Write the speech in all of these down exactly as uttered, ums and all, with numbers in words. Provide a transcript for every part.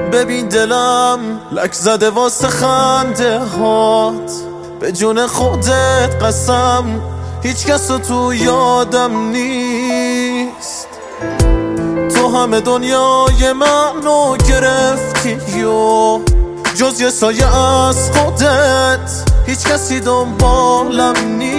ببین دلم لک زده واسه خنده هات، به جون خودت قسم هیچ کس تو یادم نیست. تو همه دنیای منو گرفتی و جز یه سایه از خودت هیچ کسی دنبالم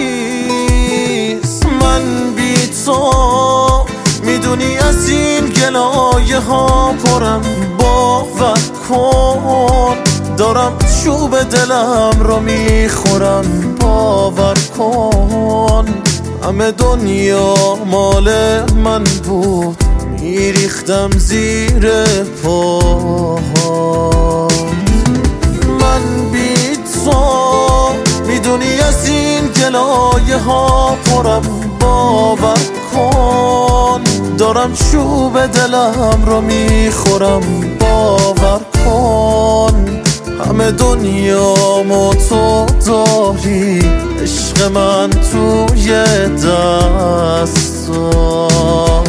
نیست. من بی تو میدونی از این گلایه ها پرم، باور کن دارم چوب دلم رو میخورم. باور کن همه دنیا مال من بود، میریختم زیر پاهات. من بی تو میدونی از این گلایه ها پرم، باور کن دارم چوب دلم رو میخورم. باور کن همه دنیا مو تو داری، عشق من توی دستا.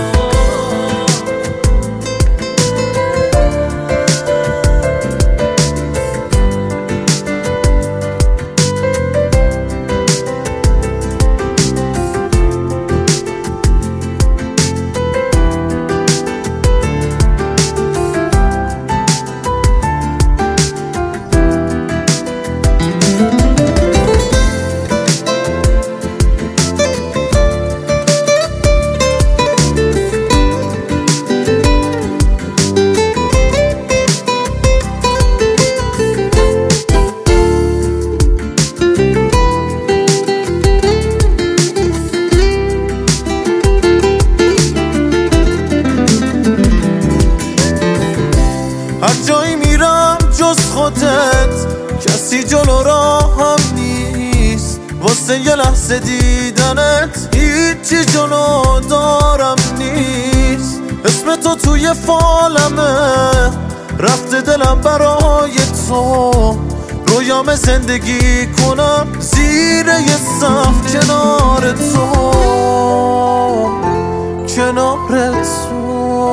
هر جایی میرم جز خودت کسی جلو راهم نیست، واسه یه لحظه دیدنت هیچی جلو دارم نیست. اسم تو توی فالمه رفته دلم برای تو، رویام زندگی کنم زیر یه صف کنار تو، کنار تو.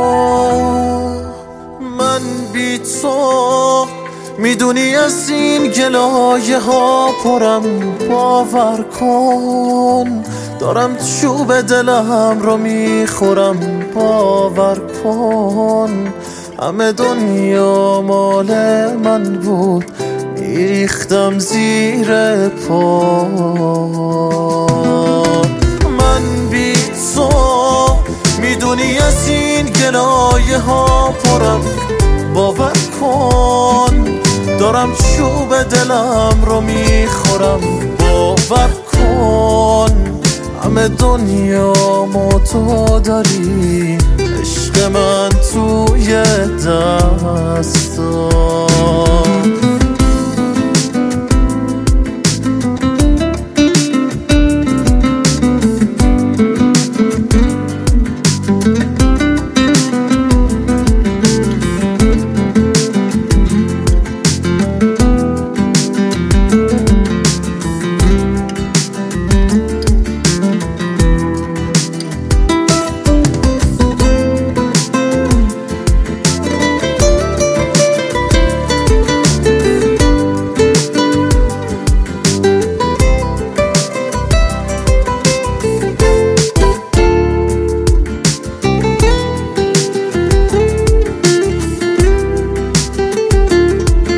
من بی تو میدونی از این گلایه ها پرم، باور کن دارم چوب دلم رو میخورم. باور کن همه دنیا مال من بود، میریختم زیر پا. من بی تو میدونی از این گلایه ها پرم، باور کن دارم چوب دلم رو میخورم. باور کن همه دنیا مو تو داری، عشق من توی دستا.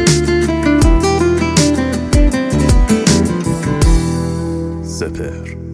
سپهر.